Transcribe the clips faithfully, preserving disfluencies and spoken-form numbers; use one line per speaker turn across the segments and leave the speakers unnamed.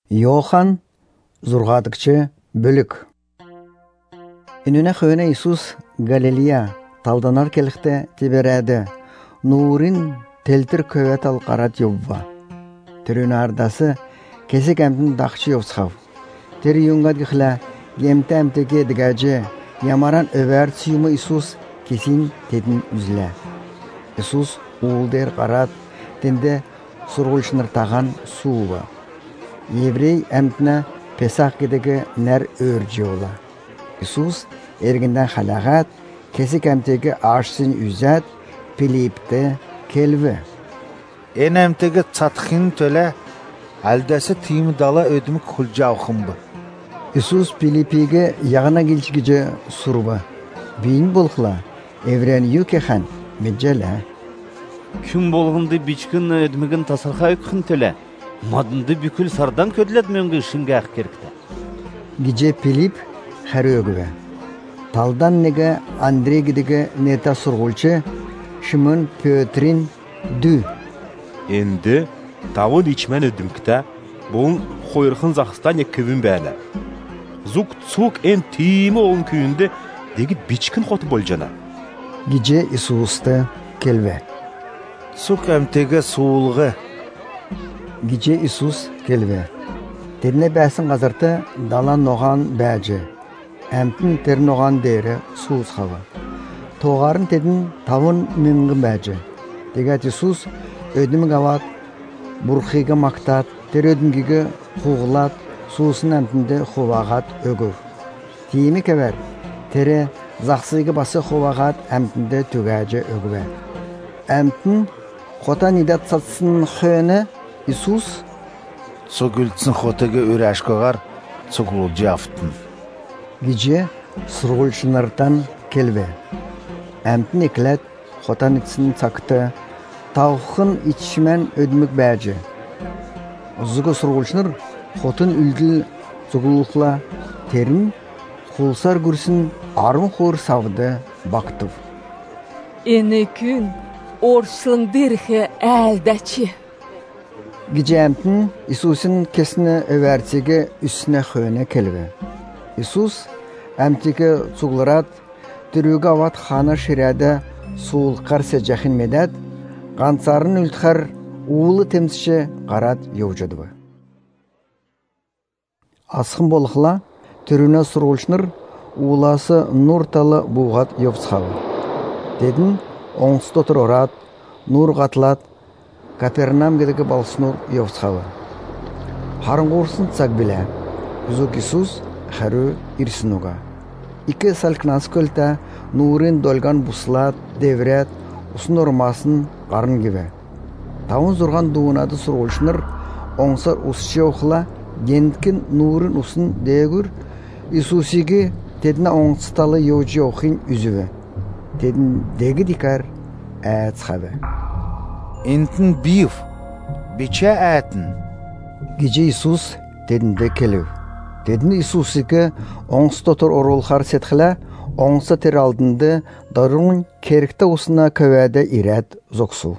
Йохан зургадыкчы бөлік. Инуна хöyne Иисус Галилея талданар келікті теберәді. Нурин телтір көvet алқарат йовва. Түрін ардасы кесік әмтін дақчы йовсқав. Тері юнгад гіхла емті әмтеге дігәжі ямаран өвәр сүйімі Иисус кесін тедін үзілі. Иисус уылдер қарат тенде сұрғылшыныр таған суыва. Еврей әмтіна Песах кедегі нәр өрджі ола. Иисус эргінден халағат кесік әмтеге ашсын үзәт Филиппті келві.
Ен әмтеге цатқын төлі әлдәсі тиімі дала өдімі құлжа оқымбы.
Иисус Филиппиге яғына келчігіже сұрба. Бейін болқыла, еврен юкехан меджелі.
Күн болғынды бичкін өдімігін тасырға өкхін төлі. Мадынды бүкіл сардан көділет мөңгі шынға ақ керікті.
Гиже Филипп хәрі өгіве. Талдан неге Андрей гидеге нета сұрғылчы Шимон Петрин ду.
Енді тавын içmen ödümkte бұлын қойырқын зақыстан екківін бәлі. Зук цук ен тиімі олын күйінде деги бичкін қоты бол жана.
Гиже Иисусты келве.
Цук әмтеге суылғы.
Гиже Иисус келве. Теріне бәсін қазырты далан ноған бәжі. Әмтін терін оған дейірі суыз қавы. Тоғарын тедін тавын мүңгі бәжі. Дегет Иисус өдімі ғават, бұрқиғы мақтат, тер өдімгігі қуғылат, суысын әмтінде қувағат өгір. Тиімі кәвер, тері зақсыйғы басы қувағат әмтінде түгәжі өгіве. Әмтін қота нидат сатсын хөні Иисус
Цугүлтсін хотыға өрі әшкоғар цугул жафтын.
Гиже сұрғылшыныртан келве. Әмтін еклет хотан итсін цақты, тауқын ичімен өдімік бәжі. Ұзығы сұрғылшыныр хотын үлділ цугулықла терін құлсар күрсін арын қор савды бақтыв.
Ені күн оршылың дырхы әлдәчі.
Гиже әмтін Иисусын кесіні өвәртеге үсіне хöyne келве. Иисус әмтеге цугларат түрігі ават хана ширәді суылқар сәжәхін медәд, ғансарын үлтқар уылы темсіші қарат еужадывы. Асқын болықла түріне сұрғылшыныр уыласы нұрталы бұғат еуцқавы. Дедін оңсты тұр орат, нұр ғатлат, Капернам гедеге балсынур еуцқавы. Харыңғорсын цак біле, үзік Иисус хәрі ирсінуға. Икі салкнас көлті нұрын долған бұслат, деврет, ұсын ұрмасын қарын кебе. Тауын зұрған дуынады сұрғылшыныр, оңсар ұсшы оқыла, гендкін нұрын ұсын дегір, Иисусиге тедіне оңсыталы еужі оқын үзіве. Тедін дегі дикар әцқавы.
Интін бив, биче әтін.
Гиже Иисус тедінде келів. Тедін Иисусиге оңсты тұр орылқар сетхілі, оңсы тер алдынды дарың керікті ұсына көвәді ирәт зоқсу.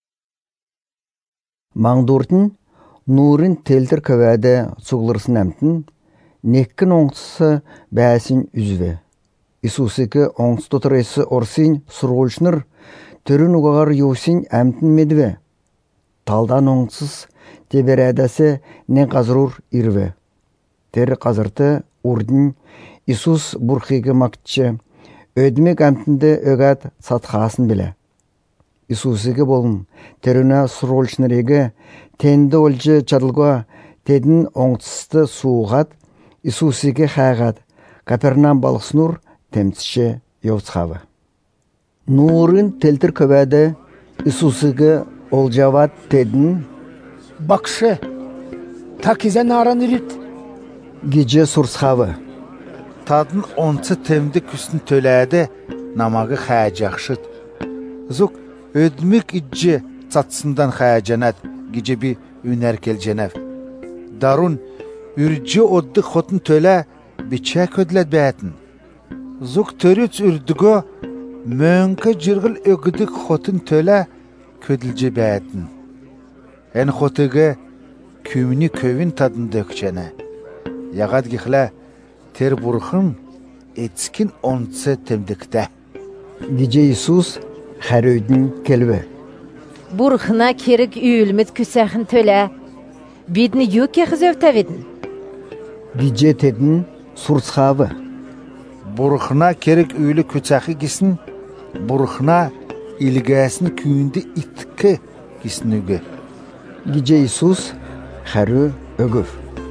Маңдуртын нұрын телтір көвәді сұғылырсын әмтін, неккін оңсысы бәсін үзве. Иисусиге оңсты тұр есі орсын сұрғылшыныр, түрін ұғағар еусін әмтін медве. Талдан оңсыз теберәдәсі не қазырур ирве. Тері қазырты ұрдың Иисус бұрқиғы мақтчы, өдімек әмтінді өгәт сатқасын біле. Иисусиге болын, теріне сұрғылшынырегі, тенді олжы чадылға, тедін оңсызды суығат, Иисусиге қағат, Капернам балықсынур темтіші еуцқавы. Нурын телтір көвәді Иисусиге олжават тедін.
Бақшы, такизен аран үріт.
Гиже сұрсқавы.
Тадын онцы темді күсін төләді намағы қәжақшыд. Зук өдмік иджі цатсындан қәжанат гиже би үнәр келженев. Дарун үрджі одды хотын төлә бичә көділет бәтін. Зук төріц үрдігі мөңкі жырғыл өгідік хотын төлә көділже бәтін. Ән хотыға күміні көвін тадында өкчені. Яғад гихле тер бурхын etkin onça temdikte.
Gece Isus Heröydün kelve.
Бурхна керек үйілмет күсәхін төлі. Бидні юке қызөвтәведін.
Gece tedin surtsavı.
Бурхна керек үйлі күсәхі кесін, Бурхна ilgəsini kүйünde itki кесінуге.
Gece Isus Herö ögöv.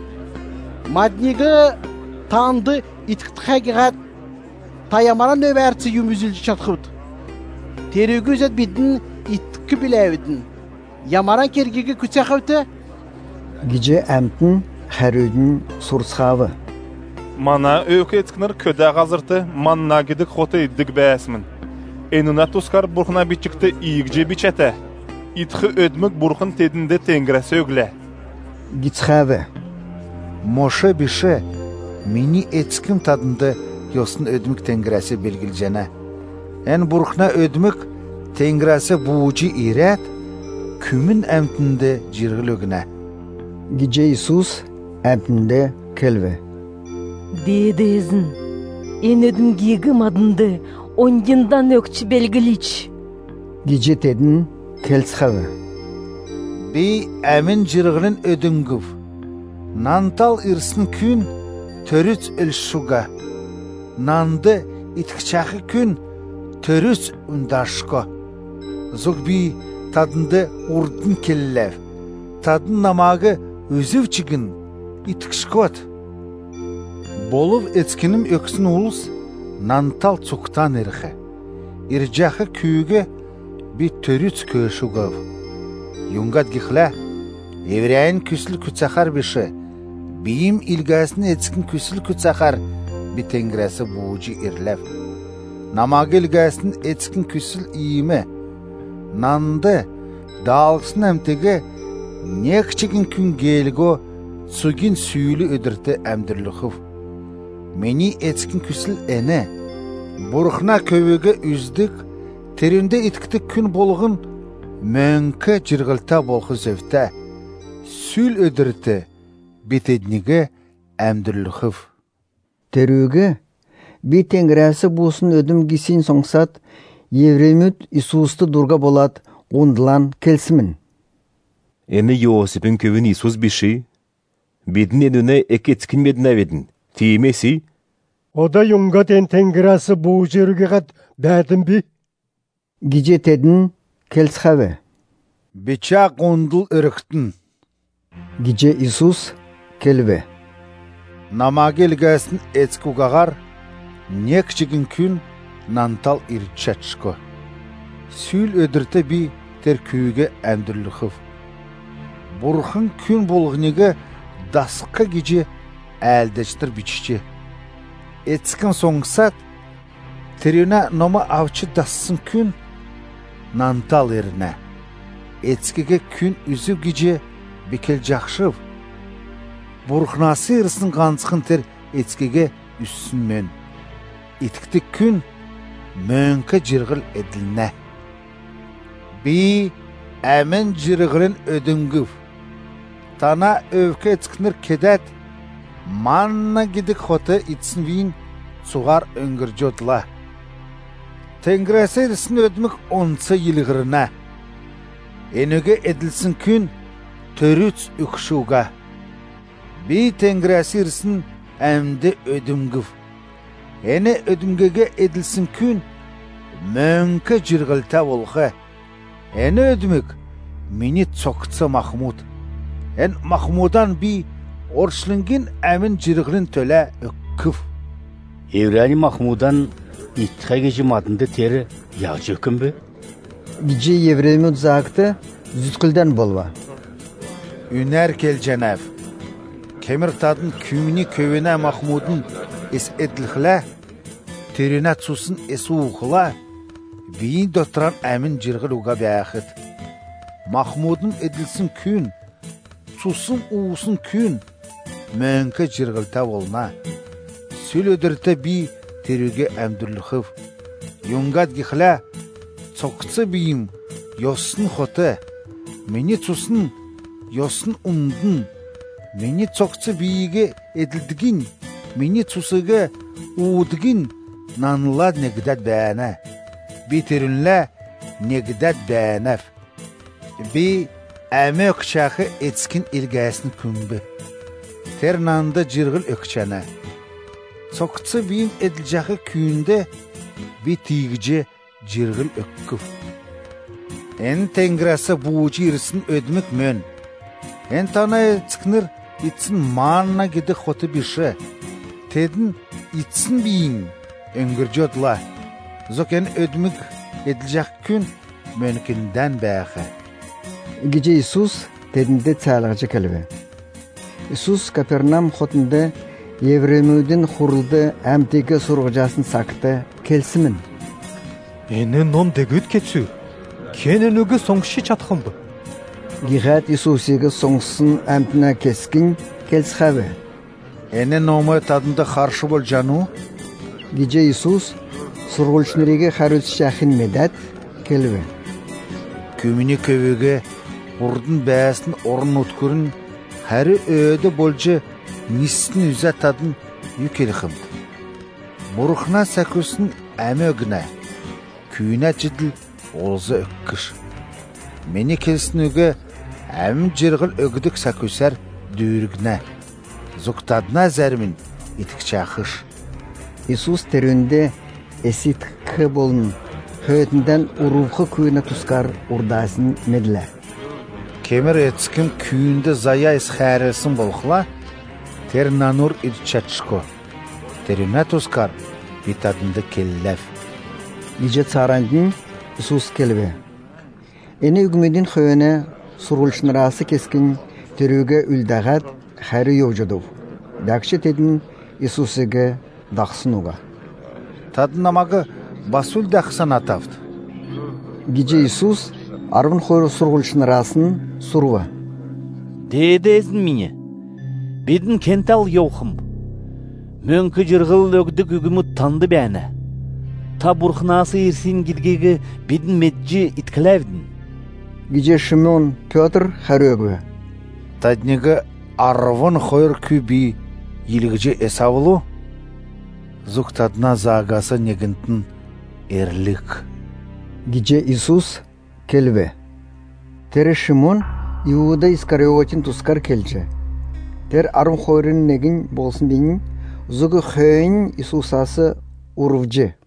Madniga tandı itkit hakikat tayamana nöbertsi yümüzülcü çatqıbıd. Terögü özet bidin itki biləvidin. Yamaran kergegi küçəqıbdı.
Gece emtin Heröydün surtsavı.
Mana öykü etkinler köde gazırtı, manna gidik xotu iddik bəyəsimin. Enuna tuskar burxuna biçikti iyikce biçete. İtki ödmük burxun tedinde tengirəsi ögle.
Gitsxavı.
Moşe bişe mini etkin tadında yosun ödmük tengirəsi belgilcene. En burxuna ödmük tengirəsi buucu iret, kümün emtinde cirgil ögüne.
Gece Isus emtinde kelve.
Dedezin. En ödüm giygim adındı. Ongindan ökçü belgiliç.
Gece tedin kelsxavı.
Bi emin cirgilin ödüngüv. Nantal irsın kün törüç ilşuga. Nandı itkçakı kün törüç undaşko. Zog bi tadında urdun kellev. Tadın namagı özüv çıgın itkşkot. Boluv etkinim öksün ulus nantal çoktan erxe. İrcakı küyüge bir törüç köşugav. Yungat gihla evreyin küsül kütsakar bişi. Biyim ilgasını etkin küsül kütsakar bir tengirəsi buucu irlev. Namagı ilgasını etkin küsül iyime. Nandı dağılsın emtege ne küçükin kün gelgo sugin süylü ödürte emdirliğiv. Meni etkin küsül ene. Burxna kövöge üzdük, terinde itkiti kün bolğun mönkə cirgilta bolğu zövte. Sül ödürte bitednige emdirliğiv.
Teröge bir tengirəsi bulsun ödüm gisin songsat, Yevremüt Isus'tu durga bolat, ondılan kelsimin.
Eni Yosip'in kövün Isus bişi, bidin enüne ek etkin medine vedin. Tiyemesi,
O da yungat en tengirası buğucurge kat bədin bi.
Gece tedin kelsxavı.
Biçak ondul ırıktın.
Gece Isus kelve.
Namagı ilgasın etkugagar ne küçükin kün nantal irçatşko. Sül ödürte bi ter köyüge emdirliğiv. Burxun kün bolğuniga dasqa gece əldeçtir biçici. Etkin songsat terine noma avçı dassın kün nantal erine. Etskige kün üzüb gece bikel jakşıv. Burxnası ırsın qansıqın ter etskige üssün mön. Etktik kün mönkə cirgil ediline. Bi əmin cirgilin ödüngüv. Tana övke etkinir kedet. Manna gidik xotu itsin vin suğar öngürcodla. Tengirəsi irsin ödmük onsa yılğırına. Enöge edilsin kün törüç ükşuga. Bi tengirəsi irsin əmdi ödümgüv. Ene ödümgege edilsin kün mönkə cirgilta olğu. Ene ödümük mini çokça Mahmud. En Mahmudan bi orşlingin əmin cirgilin töle ökküv.
Evreni Mahmudan ittiha geci madında teri yağcı öküm be?
Gece Yevremüt zaktı zütkülden bolva.
Üner kel cenev. Kemir tadın kümini kövüne Mahmudun es edilxile, terine tsusun esu uğula, biyin dötran əmin cirgil uğa bəyəxid. Mahmudun edilsin kün, tsusun uğusun kün, mönkə cirgilta olna. Sül ödürte bi terüge əmdürlüxiv. Yungat gixile, çokçı biyim, yosun xotu, meni tsusun Yosun undun. Meni çokçı biyiге edildігin. Meni çusıge uğudігin. Nanıla negdat bäne. Bitirünle negdat bänef. Bi äme ökçağı etskin ilgäsini kümbü. Ter nanda jirgil ökçana. Çokçı biyin ediljağı küünde bi tigce jirgil ökküf. En tengrası buucu irsin ödmük mön. En tana çıknır itsin manna gidi xotu birşi. Tedin itsin biyin öngürcödla. Zoken ödmük ediljak gün mönkinden bäğe.
Gece İsus tedinde çağlagıcı kelbe. İsus Kapernaum xotunda Yevremüdün xuruldu ämtege sorğujasyny sakta kelsimin.
Eni non degüt keçü. Kenenüge soňşy çatxymby.
Gihat İsus'yge soňsun ämtine keskin kelsxabe.
Ene nomu tadında xarşı boljanu.
Gece İsus sorğulşnyrige xarüsçähin medat kelbe.
Kümini kövüge urdun bäsini orun utkürün häri öde bolje nisni üze tadın yükeliximdi. Muruxna sakusın äme ögüne. Küyüne cidil olza ökküş. Meni kelsin öge äm jirgil ögüdük sakusar düyrügne. Zuktadna zermin itikçaxış.
İsus teründe esit kı bolun. Höötünden uruvxı kuyuna tuskar urdasın medle.
Kemir etskin küyünde zaya isxäresin bolxla, ter nanur irçatşko. Terüne tuskar bitadında kellef.
Gece çarandın İsus kelbe. Eni ügmedin hööne surulşnırası keskin terüge üldagat xäri yovjadov. Dakşı tedin İsus'yge daqsın uga.
Tadın amagı basul daqsan atavdı.
Gece İsus arvın xoyru surgulşnırasın surva.
Dedezin mine. Bidin kental yoxum. Mönkü jirgil ögdük ügümü tandı bäne. Ta burxnası irsin gidgegi bidin medji itkilevdin.
Gece Şimon Pötr xärögü.
Tadniga arvın xoyr kübi yilgici esavulu. Zuktadna zagası negintin erlik.
Gece İsus kelbe. Tere Şimon Iuda Iskariotin tuskar kelçe. Ter arvın xoyrun negin bolsun deyin. Zugu höyn İsusası uruvcı.